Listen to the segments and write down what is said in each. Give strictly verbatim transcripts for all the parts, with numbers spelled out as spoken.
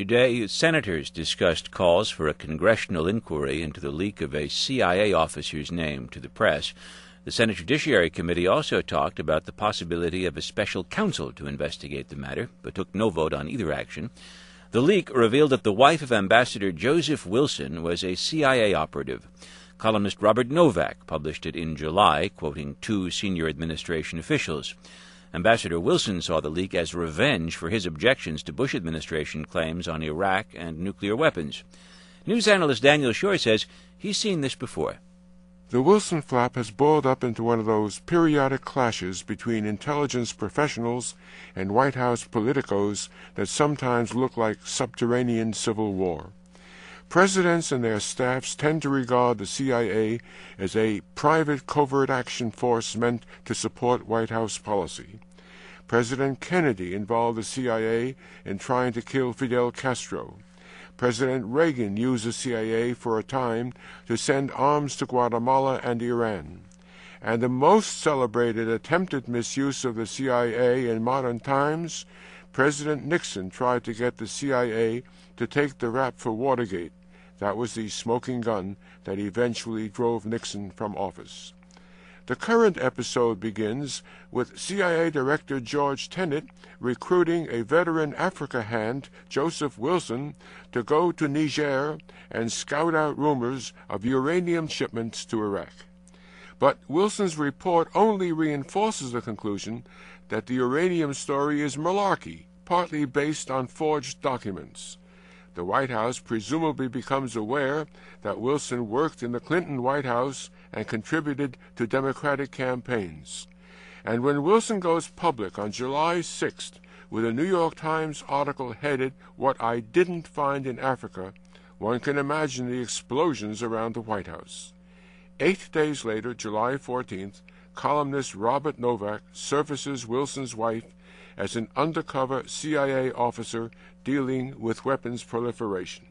Today, senators discussed calls for a congressional inquiry into the leak of a C I A officer's name to the press. The Senate Judiciary Committee also talked about the possibility of a special counsel to investigate the matter, but took no vote on either action. The leak revealed that the wife of Ambassador Joseph Wilson was a C I A operative. Columnist Robert Novak published it in July, quoting two senior administration officials. Ambassador Wilson saw the leak as revenge for his objections to Bush administration claims on Iraq and nuclear weapons. News analyst Daniel Shore says he's seen this before. The Wilson flap has boiled up into one of those periodic clashes between intelligence professionals and White House politicos that sometimes look like subterranean civil war. Presidents and their staffs tend to regard the C I A as a private covert action force meant to support White House policy. President Kennedy involved the C I A in trying to kill Fidel Castro. President Reagan used the C I A for a time to send arms to Guatemala and Iran. And the most celebrated attempted misuse of the C I A in modern times, President Nixon tried to get the C I A to take the rap for Watergate. That was the smoking gun that eventually drove Nixon from office. The current episode begins with C I A Director George Tenet recruiting a veteran Africa hand, Joseph Wilson, to go to Niger and scout out rumors of uranium shipments to Iraq. But Wilson's report only reinforces the conclusion that the uranium story is malarkey, partly based on forged documents. The White House presumably becomes aware that Wilson worked in the Clinton White House and contributed to Democratic campaigns. And when Wilson goes public on July sixth with a New York Times article headed "What I Didn't Find in Africa," one can imagine the explosions around the White House. Eight days later, July fourteenth, columnist Robert Novak surfaces Wilson's wife as an undercover C I A officer dealing with weapons proliferation.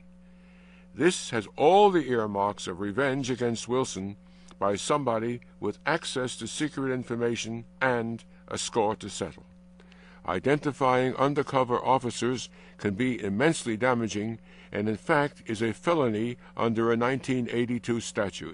This has all the earmarks of revenge against Wilson by somebody with access to secret information and a score to settle. Identifying undercover officers can be immensely damaging and in fact is a felony under a nineteen eighty-two statute.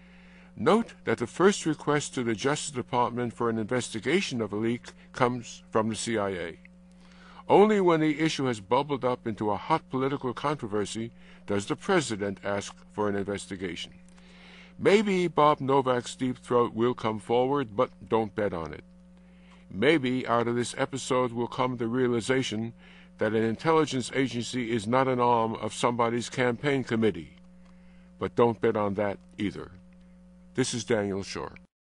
Note that the first request to the Justice Department for an investigation of a leak comes from the C I A. Only when the issue has bubbled up into a hot political controversy does the President ask for an investigation. Maybe Bob Novak's deep throat will come forward, but don't bet on it. Maybe out of this episode will come the realization that an intelligence agency is not an arm of somebody's campaign committee. But don't bet on that either. This is Daniel Shore.